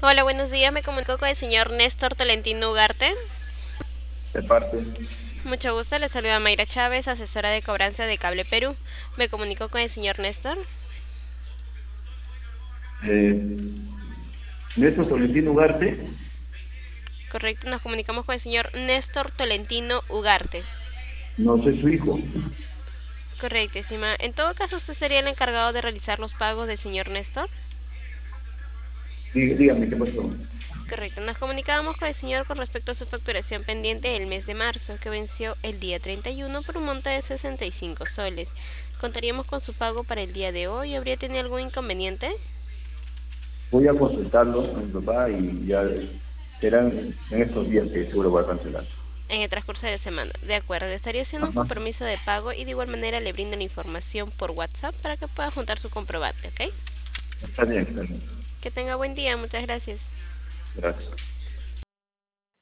Hola, buenos días. Me comunico con el señor Néstor Tolentino Ugarte. De parte, Mucho gusto. Le saluda Mayra Chávez, asesora de cobranza de Cable Perú. Me comunico con el señor Néstor. eh, Néstor Tolentino Ugarte, Correcto, nos comunicamos con el señor Néstor Tolentino Ugarte. no soy su hijo. Correctísima. En todo caso, usted sería el encargado de realizar los pagos del señor Néstor. Dígame, ¿qué pasó? Correcto, nos comunicábamos con el señor con respecto a su facturación pendiente del mes de marzo, que venció el día 31 por un monto de 65 soles. ¿Contaríamos con su pago para el día de hoy? ¿Habría tenido algún inconveniente? Voy a consultarlo a mi papá y ya serán en estos días que seguro va a cancelar. En el transcurso de la semana. De acuerdo, le estaría haciendo un Ajá, compromiso de pago y de igual manera le brindo la información por WhatsApp para que pueda juntar su comprobante, ¿ok? está bien, está bien. Que tenga buen día, muchas gracias. Gracias.